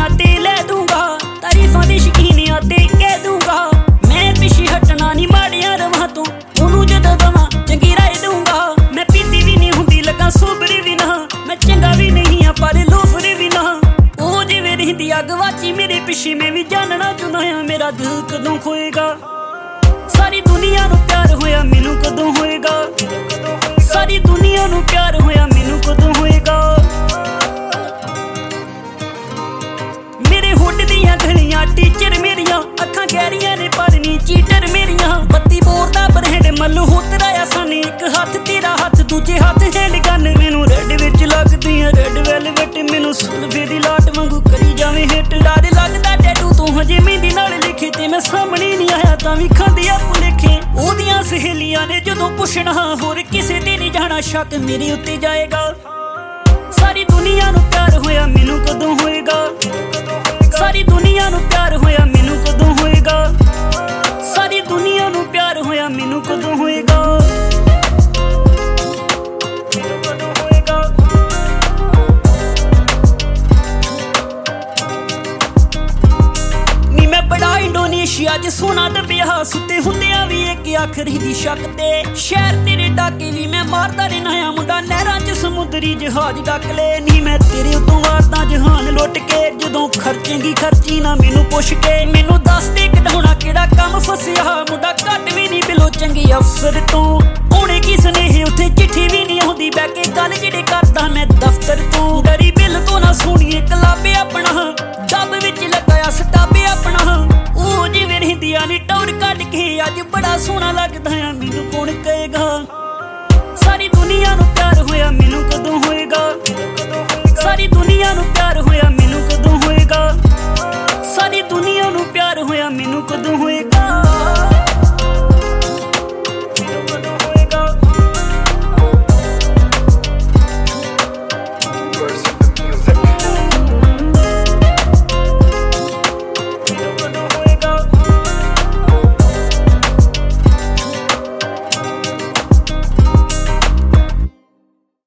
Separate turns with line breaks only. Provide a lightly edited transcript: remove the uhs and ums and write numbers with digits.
गलियां ते लै दूंगा, तारीफां दी शकीनियां ते कह दूंगा। मैं पिछे हटना नहीं माड़ियां रवां तो, ओनू जदों दवां चंगी राय दूंगा। मैं पीती भी नहीं हुंदी लगा सोबरी भी ना, मैं चंगा भी नहीं आ पर लोफरी भी ना। ओ जिवें रहिंदी अग वाची मेरे पिछे, मैं भी जानना चाहुंदा आ मेरा दिल कदों खोएगा। सारी दुनिया नू प्यार होया मैनू कदों होएगा, सारी दुनिया नू प्यार होया मैनू कदों होएगा। मेरे होठ दियां गलियां टीचर मेरियां, अखां गहरियां ने पर नी चीटर मेरियां। बत्ती बोर दा ब्रैंड मल्होत्रा आ साने, एक हत्थ तेरा हत्थ दूजे हत्थ हैंड गन। मैनू रेड विच लगदियां रेड वेलवेट, मैनू सुल्फे दी लाट वांगू करी जावे हिट। डर लगदा टैटू तू हजे मेहंदी नाल लिखे, ते मैं सामने नहीं आया तां वी खांदी आ भुलेखे। ओदियां सहेलियां ने जदों पुछना होर किसे ते नहीं जाना, शक मेरे उत्ते जाएगा। सारी दुनिया नू प्यार होया मैनू कदों होएगा, सारी दुनिया नू प्यार होया मैनू कदों होएगा, सारी दुनिया नू प्यार होया मैनू कदों होएगा। नी मैं बड़ा इंडोनेशिया च सोना दबिया, सुते हुंदियां भी एक आखरी दी शक ते। शहर तेरे डाके भी मैं मारदा रहना आ, मुंडा नहरां च समुद्री जहाज डक ले। नी मैं तेरे उतों वारदा जहान लुट के, जदों खर्चेंगी खर्ची ना मैनू पुछ के। मैनू दस दे कढाउणा केड़ा कम फसिया, मुंडा घट भी नहीं बिलो चंगे अफसर तो। होणे की सनेहे उत्थे चिट्ठी भी नहीं आउंदी, बैठ के गल जेड़े करदा मैं दफ्तर तो। डरी बिल तो ना सुणीए कलाबे अपना, डब विच लगाया सटाबे अपना। ओ जिवें रहिंदियां नी टौर कढ के, अज बड़ा सोहना लगदा आ मैनू कौन कहेगा। सारी दुनिया नू प्यार होया मैनू कदों होएगा।